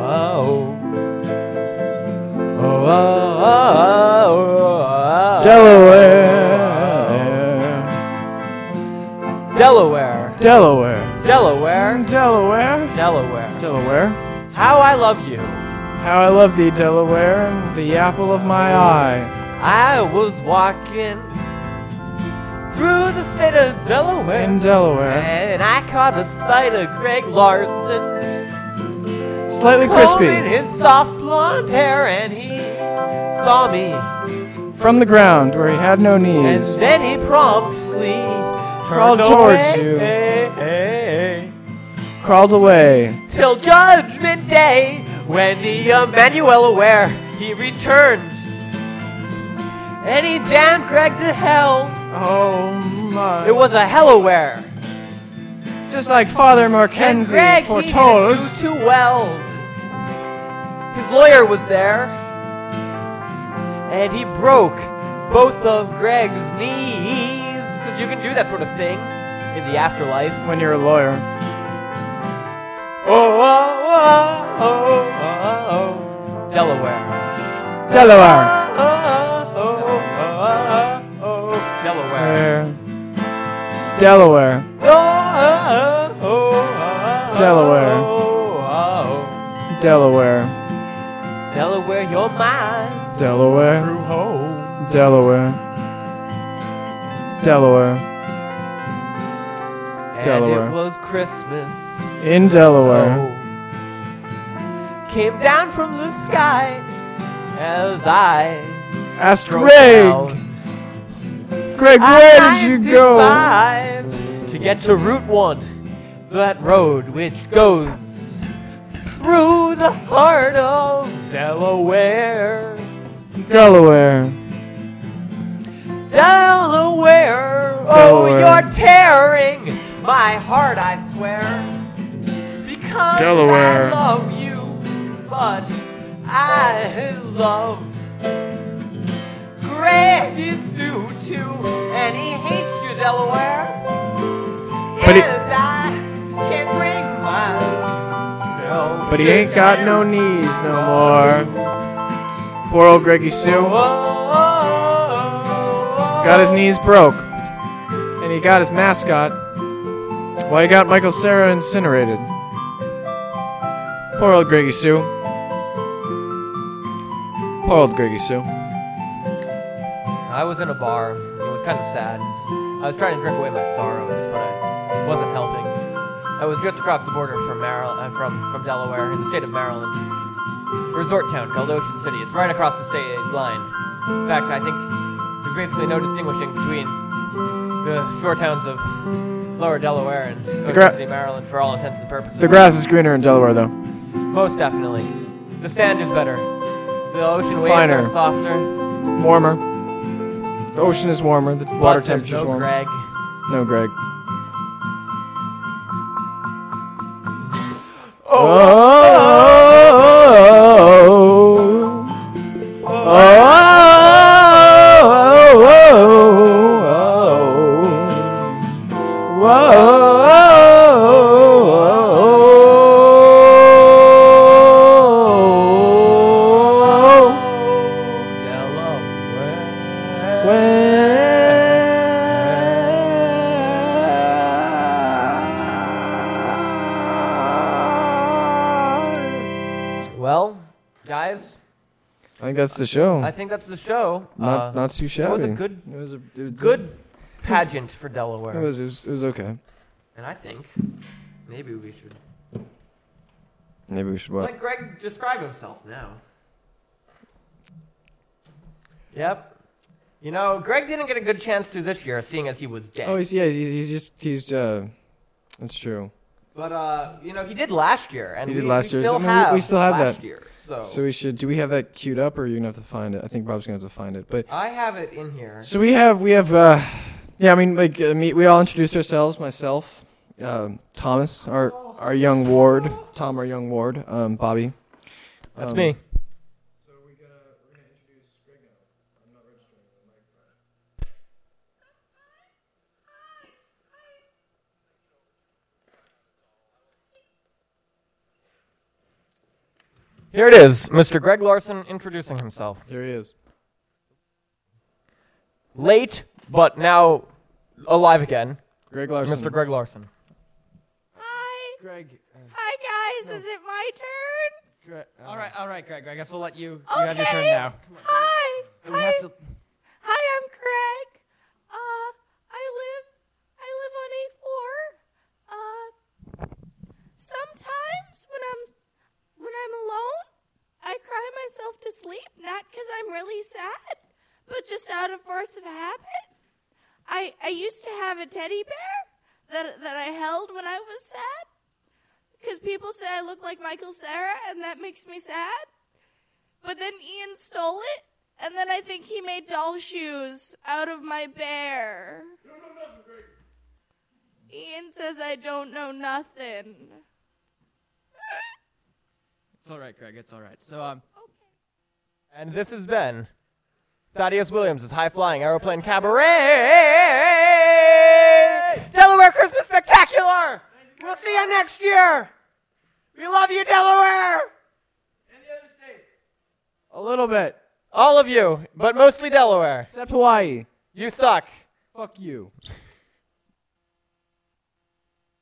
oh, Delaware. Delaware. Delaware. Delaware, Delaware, Delaware. Delaware. How I love you. How I love thee, Delaware, the apple of my eye. I was walking through the state of Delaware, In Delaware. and I caught a sight of Greg Larson, Slightly combing crispy. his soft blonde hair, and he saw me, From the ground where he had no and knees. then he promptly Crawled turned towards away, you. Crawled away. till Judgment Day, when the Emmanuel Aware he returned, and he damned Greg to hell. Oh my. It was a hell-aware. Just like Father And Mackenzie Greg, he foretold. didn't do too well. His lawyer was there, and he broke both of Greg's knees, because you can do that sort of thing in the afterlife. When you're a lawyer. Oh, oh, oh, oh, oh, oh. Delaware. Delaware. Oh, oh, oh, oh, oh, Delaware. Where? Delaware. Oh, oh, oh, oh, Delaware. oh, oh. Delaware. Delaware, you're mine. Delaware. True home. Delaware. Delaware. Delaware. And it was Christmas. In Delaware. snow came down from the sky as I Asked drove Greg. down Greg, where did you go? ninety-five to get to Route One, that road which goes through the heart of Delaware. Delaware. Delaware, oh, Delaware. you're tearing my heart, I swear. Because Delaware. I love you, but I love Greg is Sue too, and he hates you, Delaware. But he- and I can't bring myself. But he to ain't got you. no knees no more. Poor old Greggy Sue. Got his knees broke. And he got his mascot. Well, he got Michael Cera incinerated. Poor old Greggy Sue. Poor old Greggy Sue. I was in a bar. It was kind of sad. I was trying to drink away my sorrows, but I wasn't helping. I was just across the border from Maryland, uh, from from Delaware, in the state of Maryland. A resort town called Ocean City. It's right across the state line. In fact, I think there's basically no distinguishing between the shore towns of Lower Delaware and Ocean gra- City, Maryland, for all intents and purposes. The grass is greener in Delaware, though. Most definitely. The sand is better. The ocean waves Finer. are softer. Warmer. The ocean is warmer. The water But there's temperature's no warmer. Greg. No, Greg. Oh, Oh, Well, guys, I think that's the show. I think that's the show. Not Uh, not too shabby. It was a good, It was a it was good pageant for Delaware. It was, it was it was okay. And I think maybe we should Maybe we should what? let Greg describe himself now. Yep. You know, Greg didn't get a good chance to this year, seeing as he was dead. Oh, he's yeah. he- He's just he's uh. That's true. But uh, you know, he did last year, and He did we, last we year. still I mean, we- have we still have last that. year. So, So we should. Do we have that queued up, or are you gonna have to find it? I think Bob's gonna have to find it. But I have it in here. so we have we have. uh Yeah, I mean, like uh, me, we all introduced ourselves. Myself, uh, Thomas, our our young ward, Tom, our young ward, um, Bobby. That's Um, me. So we gotta, we're gonna introduce Greg now. I'm not registering the microphone. Here it is, Mister Greg Larson introducing himself. There he is. Late, but now alive again, Greg Larson. Mister Greg Larson. Greg. Uh, Hi, guys. Is it my turn? Greg uh, All right, all right, Greg. I guess we'll let you. You Okay. have your turn now. Hi. We Hi. have to. Hi, I'm Craig. Uh, I live, I live on A four. Uh, sometimes when I'm, when I'm alone, I cry myself to sleep, not because I'm really sad, but just out of force of habit. I, I used to have a teddy bear that, that I held when I was sad, because people say I look like Michael Cera, and that makes me sad. But then Ian stole it. And then I think he made doll shoes out of my bear. You don't know nothing, Greg. Ian says I don't know nothing. It's all right, Greg. It's all right. So, um. Okay. And this has been Thaddeus Williams' High Flying Aeroplane Cabaret Delaware Christmas Spectacular. We'll see you next year. We love you, Delaware. And the other states. A little bit. All of you, but mostly Delaware. Except Hawaii. You suck. Fuck you.